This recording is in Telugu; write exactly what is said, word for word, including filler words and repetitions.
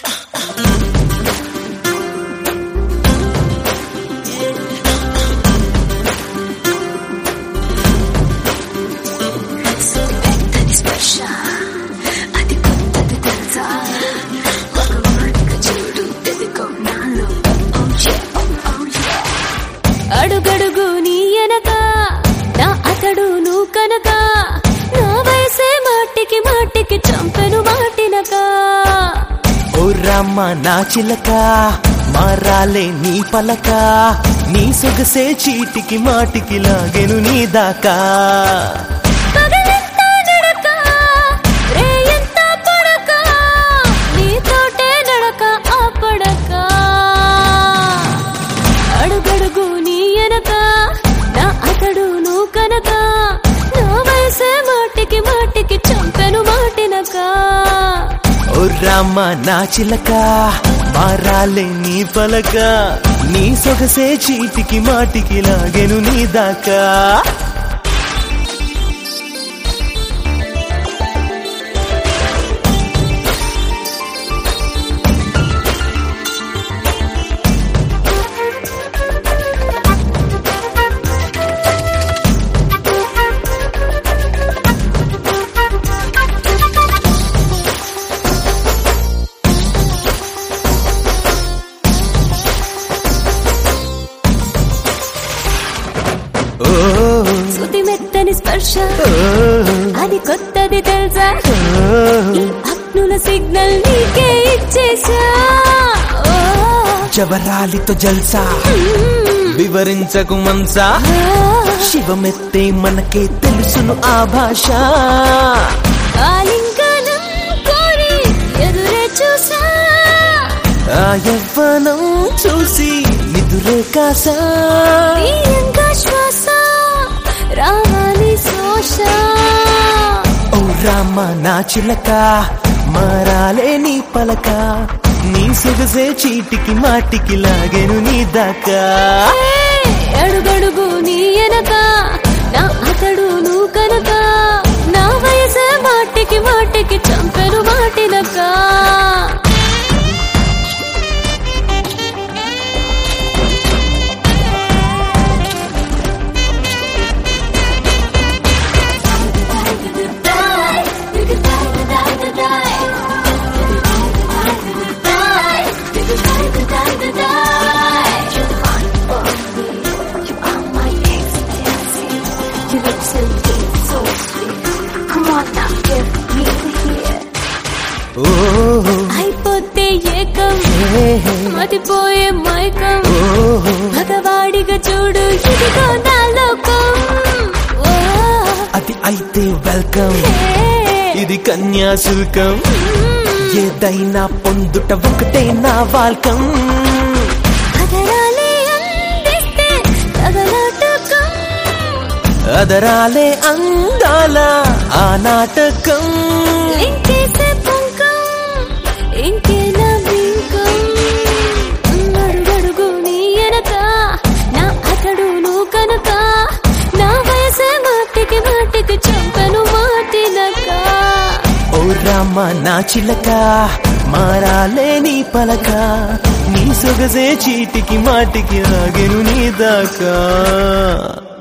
అడుగడుగు నీ ఎనక నా అతడు నువ్వు కనక నా వయసే మాటికి మాటికి చంపెను మాటినక ఓ రామ నా చిలక మారాలే నీ పలక నీ సొగసే చీటికి మాటికి లాగెను నీ దాకా పగలంతా నడక రేయంతా పడక నీతోటే నడక ఆ పడక అడుగడుగు నీ ఎనక నా అతడు నువ్వు కనక నా వయసే మాటికి మాటికి చంపెను మాటినక ఓ రామ నా చిలక మారాలే నీ పలక నీ సొగసే చీటికి మాటికి లాగెను నీ దాకా శృతి మెత్తని స్పర్శ అది కొత్తది తెలుసా ఈ అగ్నుల సిగ్నల్ నీకే ఇచ్చేసా జవరాలితో జల్సా వివరించకు మనసా శివమెత్తే మనకే తెలుసును ఆ భాష ఆలింగనం కోరి ఎదురే చూసా ఆ యవ్వనం చూసి నిదురే కాసా తీయంగా శ్వాస రావాలి శోష ఓ రామ నా చిలక మారాలే నీ పలక నీ సొగసే చీటికి మాటికి లాగెను నీ దాకా అడుగడుగు నీ ఎనక నా అతడు నువ్వు కనుక నా వయసే మాటికి మాటికి చంపెను మాటినక అయిపోతే ఏకం మతిపోయే మైకం మగవాడిగా చూడు ఇదిగో నా లోకం అది అయితే వెల్కమ్ ఇది కన్యాశుల్కం ఏదైనా పొందుట ఒకటే నా వాల్కం అదరాలే అందిస్తే తగలాటకం అదరాలే అందాల ఆ నాటకం ఇంకేసే పొంకం ఇంకేనా బింకం అడుగడుగు నీ ఎనక నా అతడు నువ్వు కనుక నా వయసే మాటికి మాటికి చంపను మాటినక ఓ రామ నా చిలక మారాలే నీ పలక నీ సొగసే చీటికి మాటికి లాగెను నీ దాకా